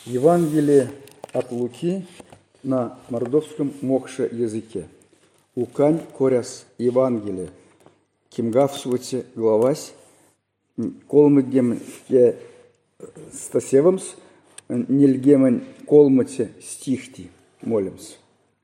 Евангелие от Луки на мордовском мокше языке. Укань коряс Евангелие. Кимгавсвоте главась. Колмыгем ке стасевамс. Нильгемен колмате стихти. Молимся.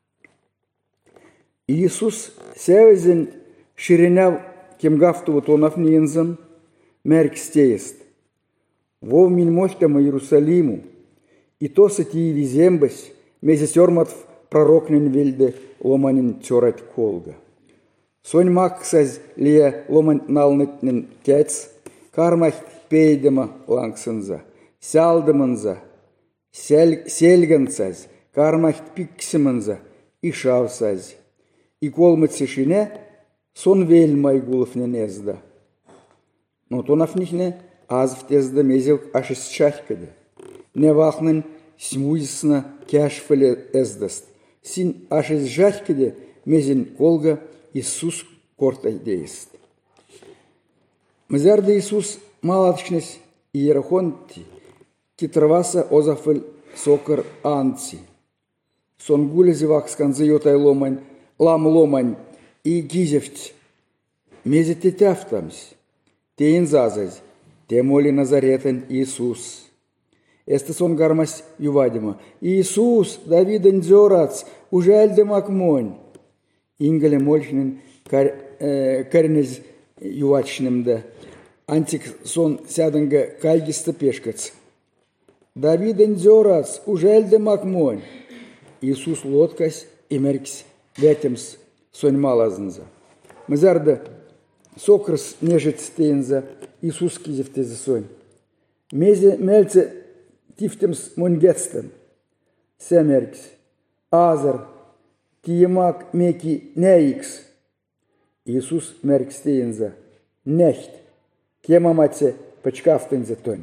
Иисус севезен ширеняв кимгавту тонов нинзен. Мерк стеест. Вов мин мохтама Иерусалиму. И то сати визембась, мезесермат пророкнен вельде ломанин тёрать колга. Сонь максаз лия ломан налнетнен кец, кармах пейдема лангсенза, сялдеманза, сельганцаз, кармах пиксеменза и шавсаз. И колмат сешине сон вель майгуловнен езда. Но то нафнихне аз в тезда мезел аж из чахкаде. Не вахнен смуисна кяшфеле эздаст. Син аж из жахкаде мезен колга Иисус кортай деест. Мзярда Иисус малатшнес иерахонти китраваса озафель сокер анци. Сон гулезевах сканзы йотай ломань, лам ломань и гизевть. Мезете тяфтамсь. Тейн зазазь, те моли Назаретен Иисус. Эстес он гармась ювадима. Иисус, Давиден дзорац, ужаль демакмонь. Ингеле мольшнен карнез ювачнем да. Антик сон сяденга кальгиста пешкац. Давиден дзорац, ужаль демакмонь. Иисус лоткась и меркс ветемс сонь малазнза. Мзарда сокрс нежит стейнза, Иисус кизевтеза сонь. Мезе мельце тифтемс монгетстен, семеркс, азар, тиемак меки неикс. Иисус меркс стейнза, нехт, кемамаце пачкафтенза тонь.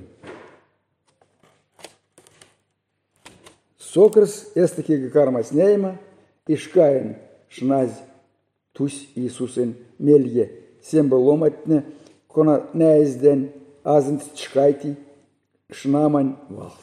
Сокрс эстаки кармас нейма, ишкаен шназ, тусь Иисусен мелье, семба ломатне, кона неезден, азент чкайти, шнамань вахт.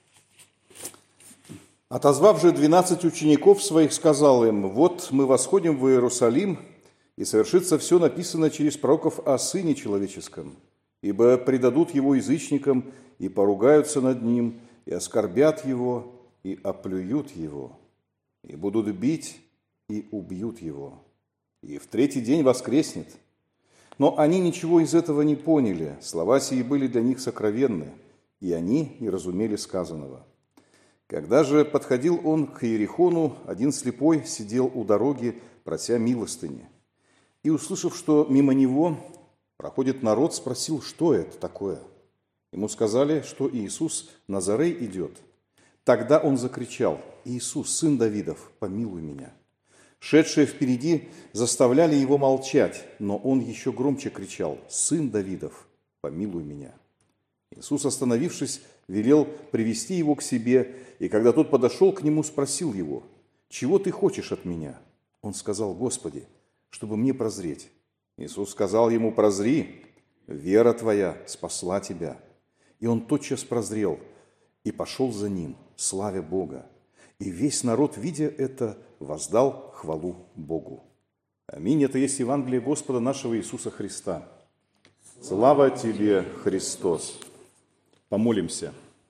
Отозвав же 12 учеников своих, сказал им: вот мы восходим в Иерусалим, и совершится все написано через пророков о Сыне Человеческом, ибо предадут его язычникам, и поругаются над ним, и оскорбят его, и оплюют его, и будут бить, и убьют его, и в третий день воскреснет. Но они ничего из этого не поняли, слова сии были для них сокровенны, и они не разумели сказанного. Когда же подходил он к Иерихону, один слепой сидел у дороги, прося милостыни. И, услышав, что мимо него проходит народ, спросил, что это такое. Ему сказали, что Иисус Назарей идет. Тогда он закричал: «Иисус, сын Давидов, помилуй меня». Шедшие впереди заставляли его молчать, но он еще громче кричал: «Сын Давидов, помилуй меня». Иисус, остановившись, велел привести его к себе, и когда тот подошел к нему, спросил его: «Чего ты хочешь от меня?» Он сказал: «Господи, чтобы мне прозреть». Иисус сказал ему: «Прозри, вера твоя спасла тебя». И он тотчас прозрел и пошел за ним, славя Бога. И весь народ, видя это, воздал хвалу Богу. Аминь. Это есть Евангелие Господа нашего Иисуса Христа. Слава тебе, Христос. Помолимся.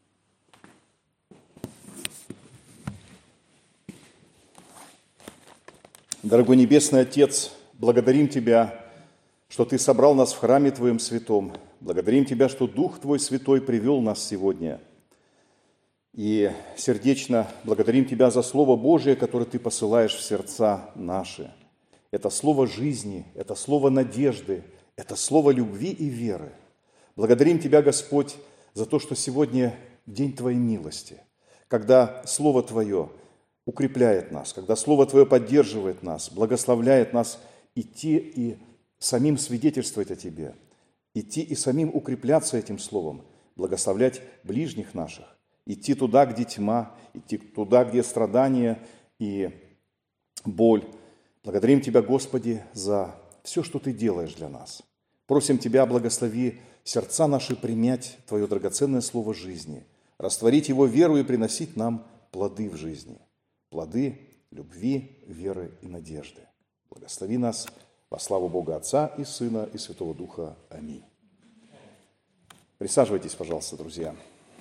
Дорогой Небесный Отец, благодарим Тебя, что Ты собрал нас в храме Твоем святом. Благодарим Тебя, что Дух Твой Святой привел нас сегодня. И сердечно благодарим Тебя за Слово Божие, которое Ты посылаешь в сердца наши. Это Слово жизни, это Слово надежды, это Слово любви и веры. Благодарим Тебя, Господь, за то, что сегодня день Твоей милости, когда Слово Твое укрепляет нас, когда Слово Твое поддерживает нас, благословляет нас идти и самим свидетельствовать о Тебе, идти и самим укрепляться этим Словом, благословлять ближних наших, идти туда, где тьма, идти туда, где страдания и боль. Благодарим Тебя, Господи, за все, что Ты делаешь для нас. Просим Тебя, благослови сердца наши принять Твое драгоценное слово жизни. растворить его веру и приносить нам плоды в жизни, плоды любви, веры и надежды. Благослови нас во славу Бога Отца и Сына и Святого Духа. Аминь. Присаживайтесь, пожалуйста, друзья.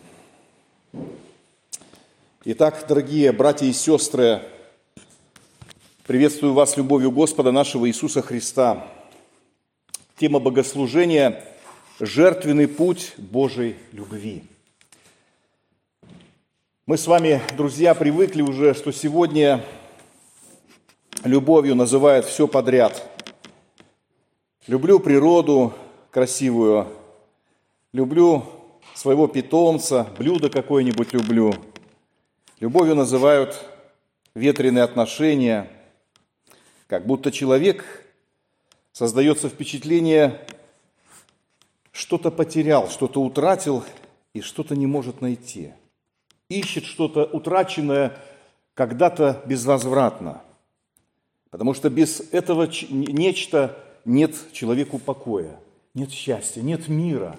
Итак, дорогие братья и сестры, приветствую вас любовью Господа нашего Иисуса Христа. Тема богослужения – жертвенный путь Божьей любви. Мы с вами, друзья, привыкли уже, что сегодня любовью называют все подряд. Люблю природу красивую, люблю своего питомца, блюдо какое-нибудь люблю. Любовью называют ветреные отношения, как будто человек, создается впечатление, что-то потерял, что-то утратил и что-то не может найти. Ищет что-то утраченное когда-то безвозвратно. Потому что без этого нечто нет человеку покоя, нет счастья, нет мира.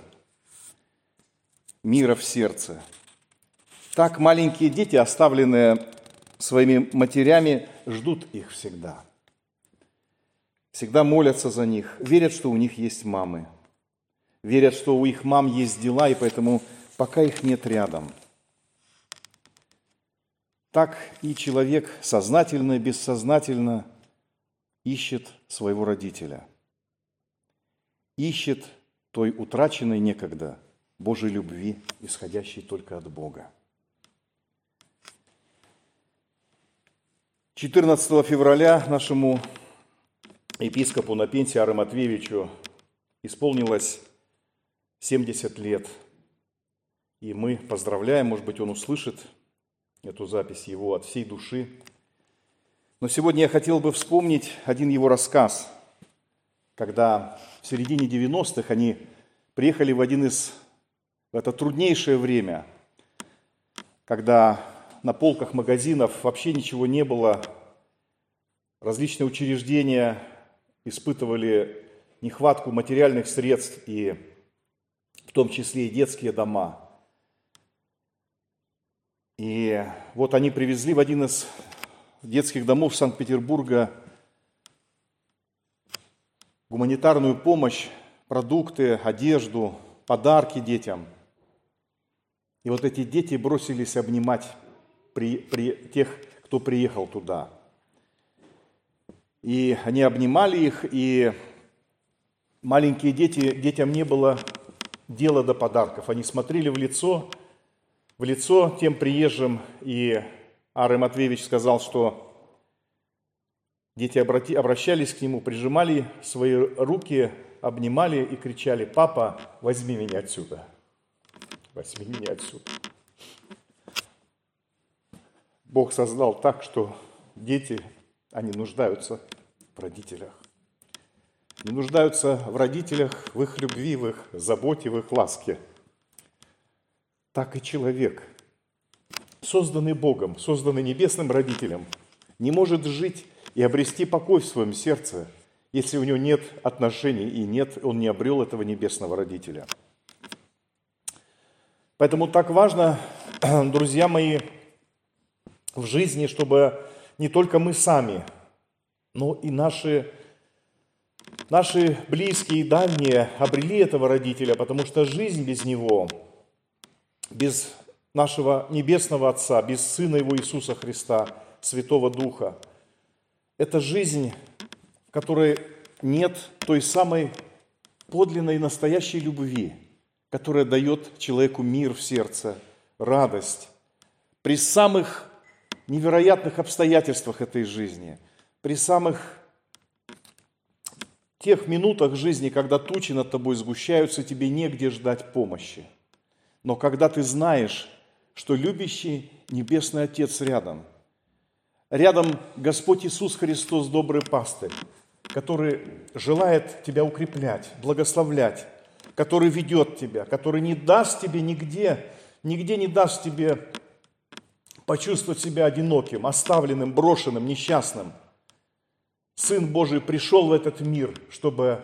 Мира в сердце. Так маленькие дети, оставленные своими матерями, ждут их всегда. Всегда молятся за них, верят, что у них есть мамы. Верят, что у их мам есть дела, и поэтому пока их нет рядом. Так и человек сознательно и бессознательно ищет своего родителя. Ищет той утраченной некогда Божьей любви, исходящей только от Бога. 14 февраля нашему епископу на пенсии Ары Матвеевичу исполнилось 70 лет. И мы поздравляем, может быть, он услышит эту запись его от всей души. Но сегодня я хотел бы вспомнить один его рассказ, когда в середине 90-х они приехали в это труднейшее время, когда на полках магазинов вообще ничего не было, различные учреждения испытывали нехватку материальных средств, и в том числе и детские дома. И вот они привезли в один из детских домов Санкт-Петербурга гуманитарную помощь, продукты, одежду, подарки детям. И вот эти дети бросились обнимать при тех, кто приехал туда. И они обнимали их, и маленькие детям не было дела до подарков. Они смотрели в лицо тем приезжим, и Ары Матвеевич сказал, что дети обращались к нему, прижимали свои руки, обнимали и кричали: «Папа, возьми меня отсюда, возьми меня отсюда». Бог создал так, что дети, они нуждаются в родителях. Не нуждаются в родителях, в их любви, в их заботе, в их ласке. Так и человек, созданный Богом, созданный небесным родителем, не может жить и обрести покой в своем сердце, если у него нет отношений и он не обрел этого небесного родителя. Поэтому так важно, друзья мои, в жизни, чтобы не только мы сами, но и наши близкие и дальние обрели этого родителя, потому что жизнь без него, без нашего Небесного Отца, без Сына Его Иисуса Христа, Святого Духа, это жизнь, в которой нет той самой подлинной настоящей любви, которая дает человеку мир в сердце, радость. При самых невероятных обстоятельствах этой жизни, при самых тех минутах жизни, когда тучи над тобой сгущаются, тебе негде ждать помощи. Но когда ты знаешь, что любящий Небесный Отец рядом Господь Иисус Христос, добрый пастырь, который желает тебя укреплять, благословлять, который ведет тебя, который не даст тебе нигде не даст тебе почувствовать себя одиноким, оставленным, брошенным, несчастным. Сын Божий пришел в этот мир, чтобы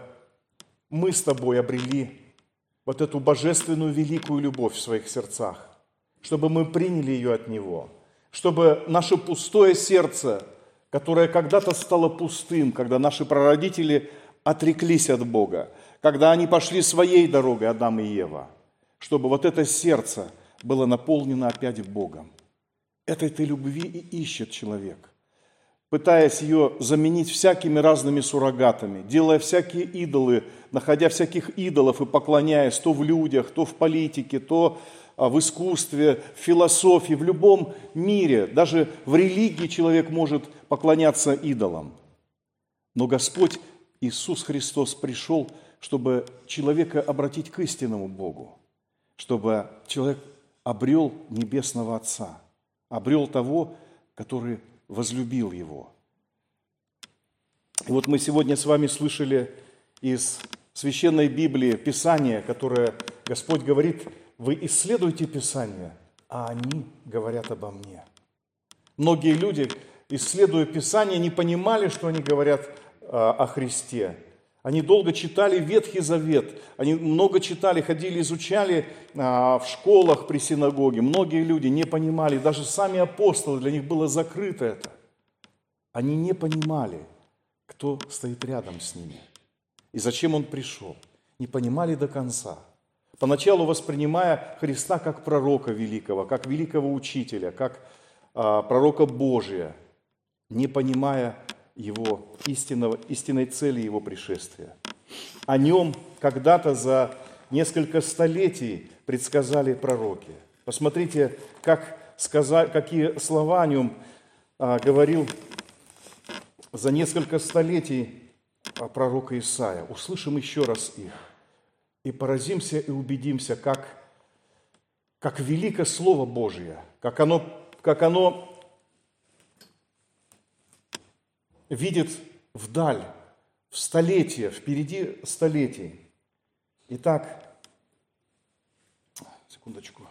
мы с тобой обрели вот эту божественную великую любовь в своих сердцах. чтобы мы приняли ее от Него, чтобы наше пустое сердце, которое когда-то стало пустым, когда наши прародители отреклись от Бога, когда они пошли своей дорогой, Адам и Ева, чтобы вот это сердце было наполнено опять Богом. Этой-то любви и ищет человек, пытаясь ее заменить всякими разными суррогатами, делая всякие идолы, находя всяких идолов и поклоняясь то в людях, то в политике, то в искусстве, в философии, в любом мире. Даже в религии человек может поклоняться идолам. Но Господь Иисус Христос пришел, чтобы человека обратить к истинному Богу, чтобы человек обрел Небесного Отца, обрел того, который возлюбил Его. И вот мы сегодня с вами слышали из Священной Библии Писание, которое Господь говорит: вы исследуйте Писание, а они говорят обо мне. Многие люди, исследуя Писание, не понимали, что они говорят о Христе. Они долго читали Ветхий Завет, они много читали, ходили, изучали в школах при синагоге. Многие люди не понимали, даже сами апостолы, для них было закрыто это. Они не понимали, кто стоит рядом с ними и зачем Он пришел. Не понимали до конца. Поначалу воспринимая Христа как пророка великого, как великого учителя, как пророка Божия, не понимая Его истинной цели Его пришествия. О Нем когда-то за несколько столетий предсказали пророки. Посмотрите, какие слова о Нем говорил за несколько столетий пророк Исаия. Услышим еще раз их и поразимся и убедимся, как велико Слово Божие, как оно видит вдаль, в столетия, впереди столетий. Итак, секундочку.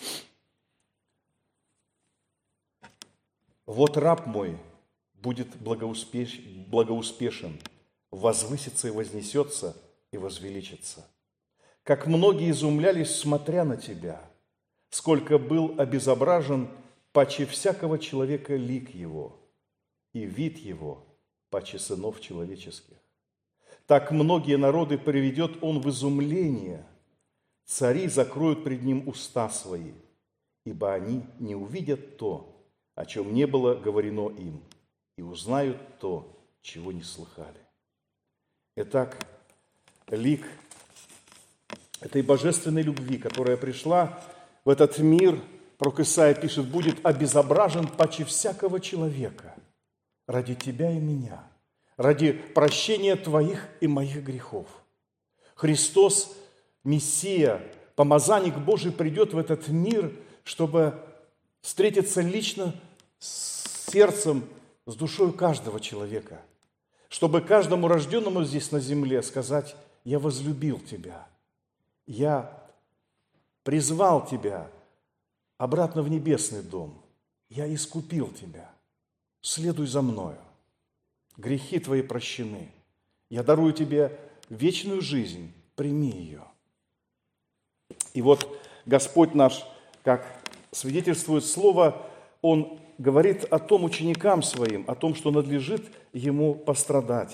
«Вот раб мой будет благоуспешен, возвысится и вознесется и возвеличится. Как многие изумлялись, смотря на тебя, сколько был обезображен паче всякого человека лик его, и вид его паче сынов человеческих. Так многие народы приведет он в изумление, цари закроют пред ним уста свои, ибо они не увидят то, о чем не было говорено им, и узнают то, чего не слыхали». Итак, лик этой божественной любви, которая пришла в этот мир, пророк Исаия пишет, будет обезображен паче всякого человека ради тебя и меня, ради прощения твоих и моих грехов. Христос, Мессия, помазанник Божий, придет в этот мир, чтобы встретиться лично с сердцем, с душой каждого человека, чтобы каждому рожденному здесь на земле сказать: «Я возлюбил тебя, я призвал тебя обратно в небесный дом, я искупил тебя, следуй за мною, грехи твои прощены, я дарую тебе вечную жизнь, прими ее». И вот Господь наш, как свидетельствует Слово, Он говорит о том ученикам Своим, о том, что надлежит Ему пострадать.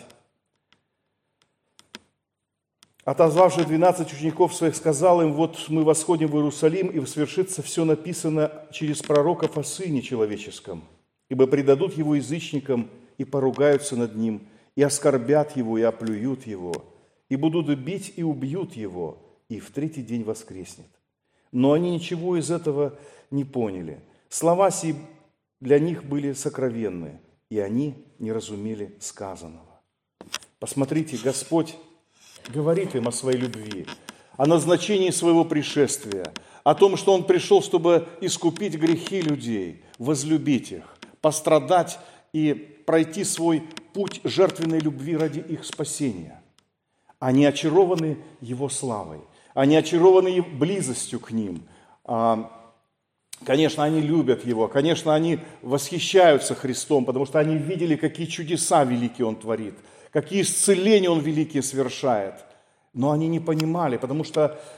Отозвавши 12 учеников Своих, сказал им: «Вот мы восходим в Иерусалим, и свершится все написано через пророков о Сыне Человеческом, ибо предадут Его язычникам и поругаются над Ним, и оскорбят Его, и оплюют Его, и будут бить и убьют Его, и в третий день воскреснет». Но они ничего из этого не поняли. Слова сии для них были сокровенны, и они не разумели сказанного. Посмотрите, Господь говорит им о своей любви, о назначении своего пришествия, о том, что Он пришел, чтобы искупить грехи людей, возлюбить их, пострадать и пройти свой путь жертвенной любви ради их спасения. Они очарованы Его славой, они очарованы близостью к Ним. Конечно, они любят Его, конечно, они восхищаются Христом, потому что они видели, какие чудеса великие Он творит, какие исцеления Он великие совершает. Но они не понимали, потому что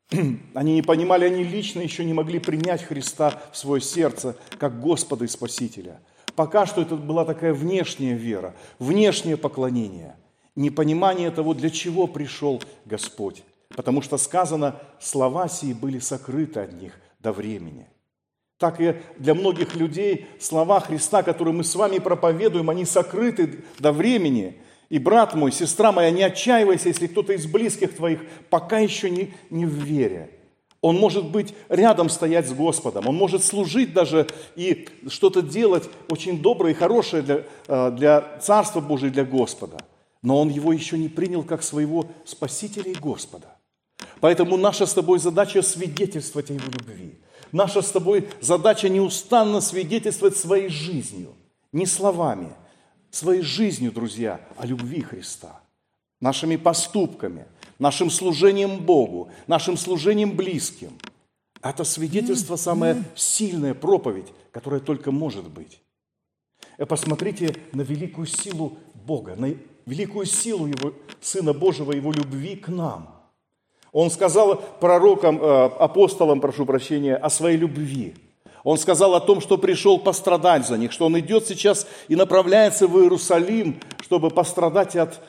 Они не понимали, они лично еще не могли принять Христа в свое сердце как Господа и Спасителя. Пока что это была такая внешняя вера, внешнее поклонение, непонимание того, для чего пришел Господь. Потому что сказано, слова сии были сокрыты от них до времени. Так и для многих людей слова Христа, которые мы с вами проповедуем, они сокрыты до времени. И брат мой, сестра моя, не отчаивайся, если кто-то из близких твоих пока еще не в вере. Он может быть рядом стоять с Господом, он может служить даже и что-то делать очень доброе и хорошее для Царства Божия, для Господа. Но он его еще не принял как своего Спасителя и Господа. Поэтому наша с тобой задача свидетельствовать о Его любви. Наша с тобой задача неустанно свидетельствовать своей жизнью, не словами, своей жизнью, друзья, о любви Христа, нашими поступками, нашим служением Богу, нашим служением близким. Это свидетельство самая сильная проповедь, которая только может быть. Посмотрите на великую силу Бога, на великую силу Его Сына Божьего, Его любви к нам. Он сказал пророкам, апостолам, прошу прощения, о своей любви. Он сказал о том, что пришел пострадать за них, что Он идет сейчас и направляется в Иерусалим, чтобы пострадать от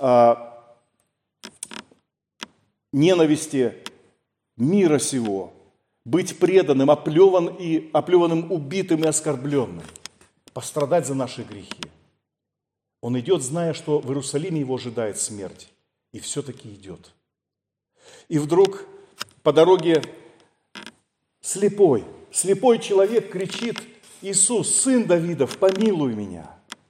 ненависти мира сего, быть преданным, оплеванным, убитым и оскорбленным, пострадать за наши грехи. Он идет, зная, что в Иерусалиме его ожидает смерть, и все-таки идет. И вдруг по дороге слепой человек кричит: «Иисус, Сын Давидов, помилуй меня!»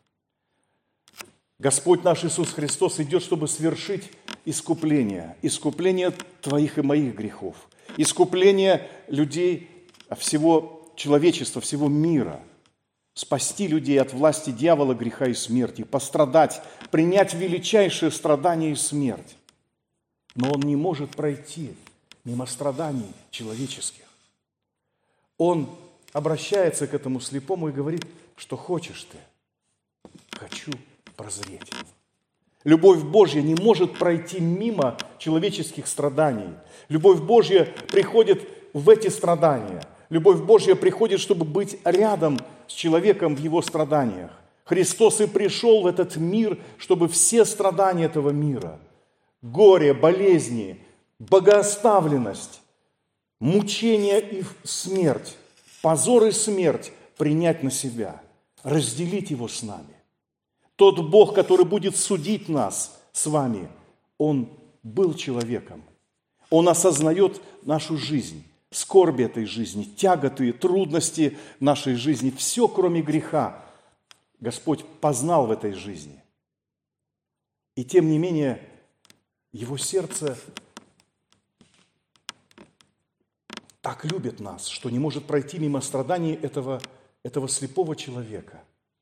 Господь наш Иисус Христос идет, чтобы свершить искупление твоих и моих грехов, искупление людей, всего человечества, всего мира, спасти людей от власти дьявола, греха и смерти, пострадать, принять величайшее страдание и смерть. Но Он не может пройти мимо страданий человеческих. Он обращается к этому слепому и говорит: что хочешь ты? Хочу прозреть. Любовь Божья не может пройти мимо человеческих страданий. Любовь Божья приходит в эти страдания. Любовь Божья приходит, чтобы быть рядом с человеком в его страданиях. Христос и пришел в этот мир, чтобы все страдания этого мира, горе, болезни, богооставленность, мучение и смерть, позор и смерть принять на себя, разделить его с нами. Тот Бог, который будет судить нас с вами, Он был человеком. Он осознает нашу жизнь, скорби этой жизни, тяготы, трудности нашей жизни, все, кроме греха, Господь познал в этой жизни. И тем не менее, Его сердце так любит нас, что не может пройти мимо страданий этого слепого человека.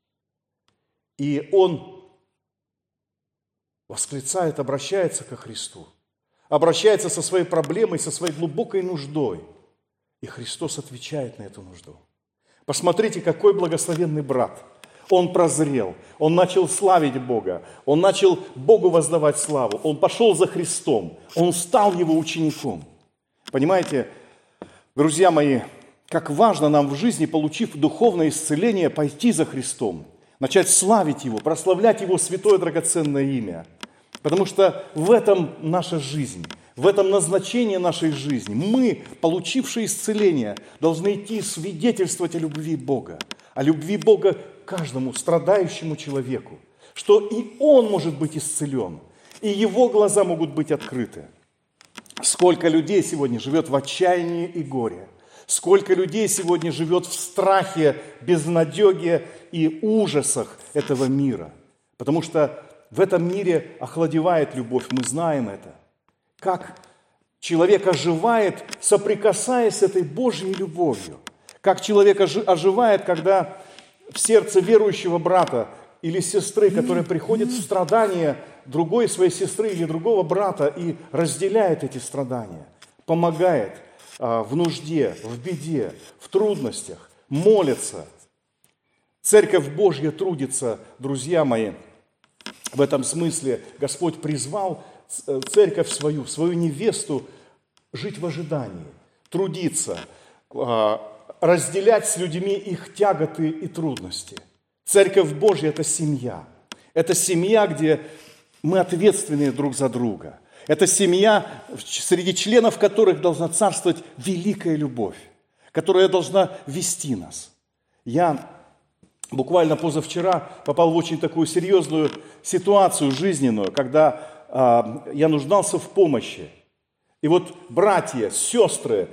И Он восклицает, обращается ко Христу, обращается со своей проблемой, со своей глубокой нуждой. И Христос отвечает на эту нужду. Посмотрите, какой благословенный брат. Он прозрел, он начал славить Бога, он начал Богу воздавать славу, он пошел за Христом, он стал Его учеником. Понимаете, друзья мои, как важно нам в жизни, получив духовное исцеление, пойти за Христом, начать славить Его, прославлять Его святое драгоценное имя. Потому что в этом наша жизнь, в этом назначение нашей жизни. Мы, получившие исцеление, должны идти свидетельствовать о любви Бога, о любви Бога к каждому страдающему человеку, что и он может быть исцелен, и его глаза могут быть открыты. Сколько людей сегодня живет в отчаянии и горе, сколько людей сегодня живет в страхе, безнадеге и ужасах этого мира, потому что в этом мире охладевает любовь, мы знаем это. Как человек оживает, соприкасаясь с этой Божьей любовью. Как человек оживает, когда в сердце верующего брата или сестры, которые приходят в страдания другой своей сестры или другого брата и разделяет эти страдания, помогает в нужде, в беде, в трудностях, молится. Церковь Божья трудится, друзья мои. В этом смысле Господь призвал церковь свою невесту жить в ожидании, трудиться, разделять с людьми их тяготы и трудности. Церковь Божья – это семья. Это семья, где мы ответственны друг за друга. Это семья, среди членов которых должна царствовать великая любовь, которая должна вести нас. Я буквально позавчера попал в очень такую серьезную ситуацию жизненную, когда я нуждался в помощи. И вот братья, сестры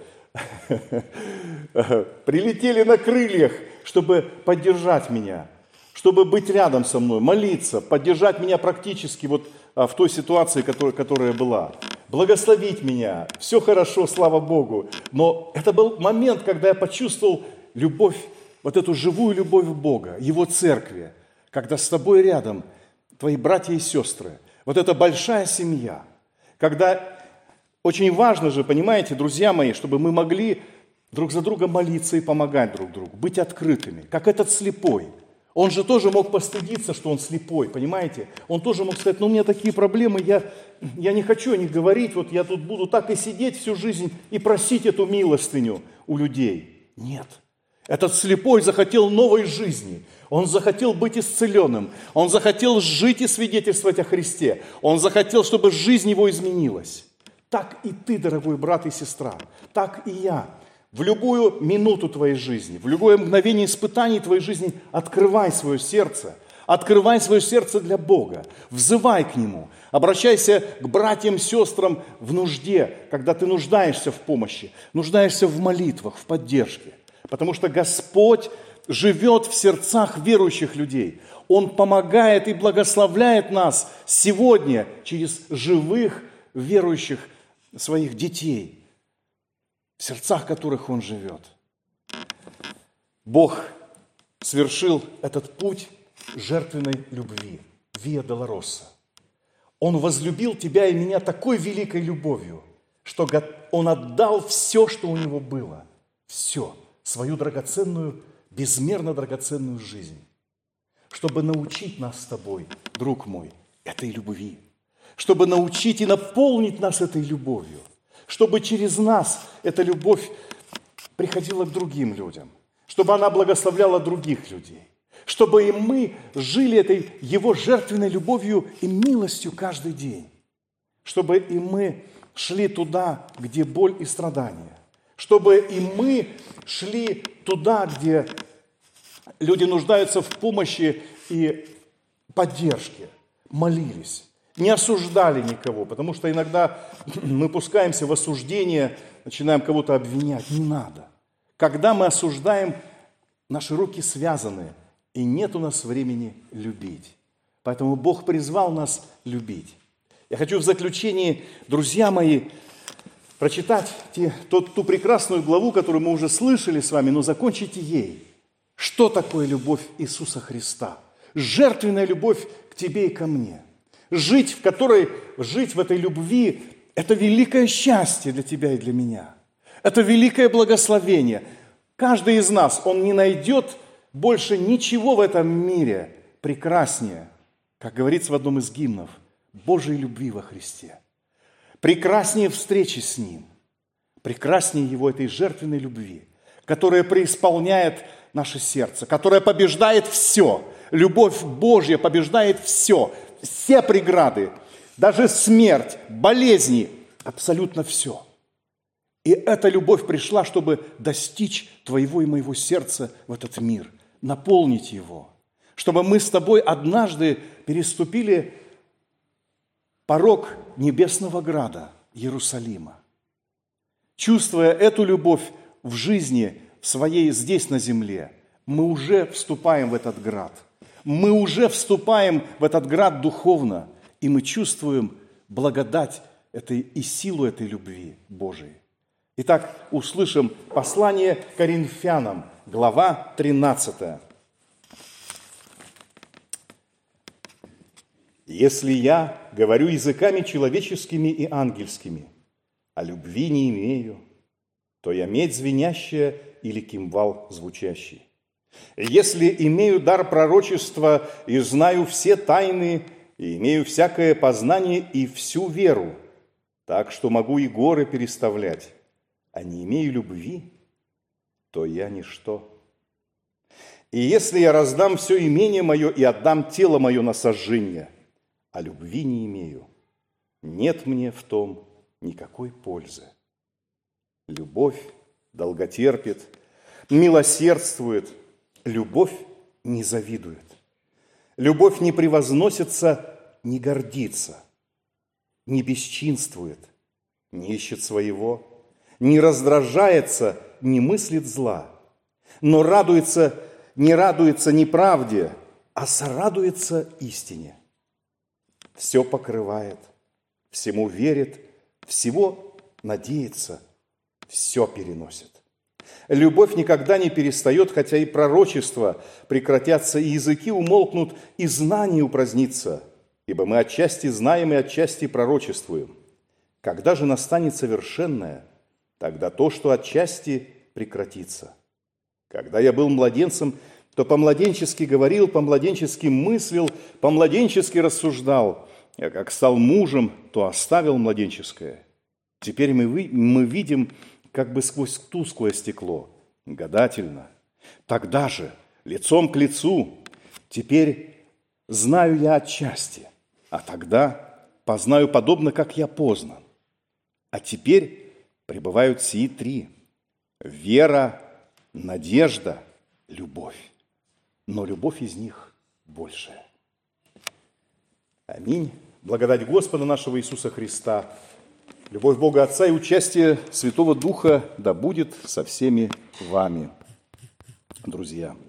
прилетели на крыльях, чтобы поддержать меня, чтобы быть рядом со мной, молиться, поддержать меня практически вот в той ситуации, которая была. Благословить меня. Все хорошо, слава Богу. Но это был момент, когда я почувствовал любовь, вот эту живую любовь Бога, Его церкви, когда с тобой рядом твои братья и сестры. Вот эта большая семья. Когда очень важно же, понимаете, друзья мои, чтобы мы могли друг за друга молиться и помогать друг другу, быть открытыми, как этот слепой. Он же тоже мог постыдиться, что он слепой, понимаете? Он тоже мог сказать, у меня такие проблемы, я не хочу о них говорить, вот я тут буду так и сидеть всю жизнь и просить эту милостыню у людей. Нет. Этот слепой захотел новой жизни, он захотел быть исцеленным, он захотел жить и свидетельствовать о Христе, он захотел, чтобы жизнь его изменилась. Так и ты, дорогой брат и сестра, так и я. В любую минуту твоей жизни, в любое мгновение испытаний твоей жизни открывай свое сердце для Бога, взывай к Нему, обращайся к братьям, сестрам в нужде, когда ты нуждаешься в помощи, нуждаешься в молитвах, в поддержке. Потому что Господь живет в сердцах верующих людей. Он помогает и благословляет нас сегодня через живых верующих своих детей, в сердцах которых Он живет. Бог совершил этот путь жертвенной любви, Виа Долороса. Он возлюбил тебя и меня такой великой любовью, что Он отдал все, что у Него было, все, свою драгоценную, безмерно драгоценную жизнь, чтобы научить нас с тобой, друг мой, этой любви, чтобы научить и наполнить нас этой любовью, чтобы через нас эта любовь приходила к другим людям, чтобы она благословляла других людей, чтобы и мы жили этой Его жертвенной любовью и милостью каждый день, чтобы и мы шли туда, где боль и страдания, чтобы и мы шли туда, где люди нуждаются в помощи и поддержке, молились, не осуждали никого, потому что иногда мы пускаемся в осуждение, начинаем кого-то обвинять. Не надо. Когда мы осуждаем, наши руки связаны, и нет у нас времени любить. Поэтому Бог призвал нас любить. Я хочу в заключении, друзья мои, прочитать ту прекрасную главу, которую мы уже слышали с вами, но закончите ей. Что такое любовь Иисуса Христа? Жертвенная любовь к тебе и ко мне. Жить в этой любви – это великое счастье для тебя и для меня. Это великое благословение. Каждый из нас, он не найдет больше ничего в этом мире прекраснее, как говорится в одном из гимнов, Божьей любви во Христе. Прекраснее встречи с Ним, прекраснее Его этой жертвенной любви, которая преисполняет наше сердце, которая побеждает все. Любовь Божья побеждает все преграды, даже смерть, болезни, абсолютно все. И эта любовь пришла, чтобы достичь твоего и моего сердца в этот мир, наполнить его, чтобы мы с тобой однажды переступили порог небесного града Иерусалима. Чувствуя эту любовь в жизни своей здесь на земле, мы уже вступаем в этот град. Мы уже вступаем в этот град духовно, и мы чувствуем благодать и силу этой любви Божией. Итак, услышим послание Коринфянам, глава 13. «Если я говорю языками человеческими и ангельскими, а любви не имею, то я медь звенящая или кимвал звучащий. Если имею дар пророчества и знаю все тайны, и имею всякое познание и всю веру, так что могу и горы переставлять, а не имею любви, то я ничто. И если я раздам все имение мое и отдам тело мое на сожжение, а любви не имею, нет мне в том никакой пользы. Любовь долготерпит, милосердствует, любовь не завидует. Любовь не превозносится, не гордится, не бесчинствует, не ищет своего, не раздражается, не мыслит зла, но не радуется неправде, а сорадуется истине. Все покрывает, всему верит, всего надеется, все переносит. Любовь никогда не перестает, хотя и пророчества прекратятся, и языки умолкнут, и знание упразднится, ибо мы отчасти знаем и отчасти пророчествуем. Когда же настанет совершенное, тогда то, что отчасти, прекратится. Когда я был младенцем, то по-младенчески говорил, по-младенчески мыслил, по-младенчески рассуждал. Я как стал мужем, то оставил младенческое. Теперь мы видим как бы сквозь тусклое стекло, гадательно. Тогда же, лицом к лицу, теперь знаю я отчасти, а тогда познаю подобно, как я познан. А теперь пребывают сии три: вера, надежда, любовь. Но любовь из них большая. Аминь. Благодать Господа нашего Иисуса Христа, любовь Бога Отца и участие Святого Духа да будет со всеми вами, друзья.